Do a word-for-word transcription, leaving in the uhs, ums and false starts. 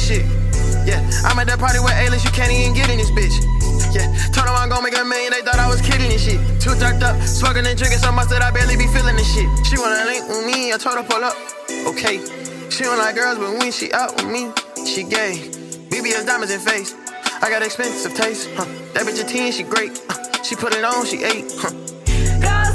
shit. Yeah, I'm at that party with A-list, you can't even get in this bitch. Yeah, turn around, gon' make a million, they thought I was kidding and shit. Too darked up, smoking and drinking so much that I barely be feeling this shit. She wanna link with me, I told her pull up, okay. She don't like girls, but when she out with me, she gay. B B S diamonds in face, I got expensive taste, huh. That bitch a ten, she great, uh, she put it on, she ate, huh.